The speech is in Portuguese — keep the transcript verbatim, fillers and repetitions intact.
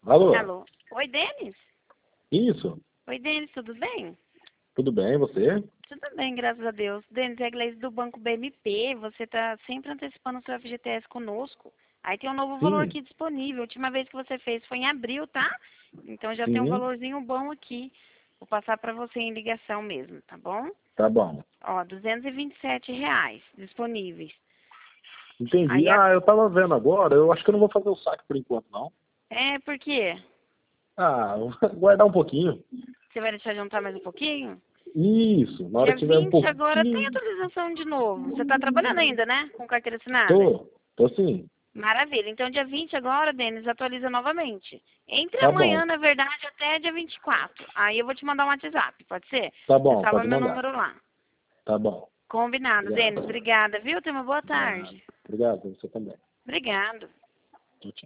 Alô? Alô? Oi, Denis? Isso. Oi, Denis, tudo bem? Tudo bem, e você? Tudo bem, graças a Deus. Denis, é a Gleice do Banco B M P. Você está sempre antecipando o seu F G T S conosco. Aí tem um novo valor Sim, aqui disponível. A última vez que você fez foi em abril, tá? Então já tem um sim, valorzinho bom aqui. Vou passar para você em ligação mesmo, tá bom? tá bom. Ó, duzentos e vinte e sete reais disponíveis. Entendi. Aí a... Ah, eu tava vendo agora, eu acho que eu não vou fazer o saque por enquanto, não. É, por quê? Ah, eu vou guardar um pouquinho. Você vai deixar juntar mais um pouquinho? Isso, na hora Dia que tiver um vinte agora tem pouquinho. atualização de novo. Você está trabalhando ainda, né? Com carteira assinada? Tô, tô sim. Maravilha. Então, dia vinte agora, Denis, atualiza novamente. Entre Tá amanhã, bom, na verdade, até dia vinte e quatro. Aí eu vou te mandar um WhatsApp, pode ser? tá Você bom, salva pode meu mandar. número lá. Tá bom. Combinado, Denis. Obrigado. Obrigada, viu? Tenha uma boa De nada. tarde. Obrigado, você também. Obrigado.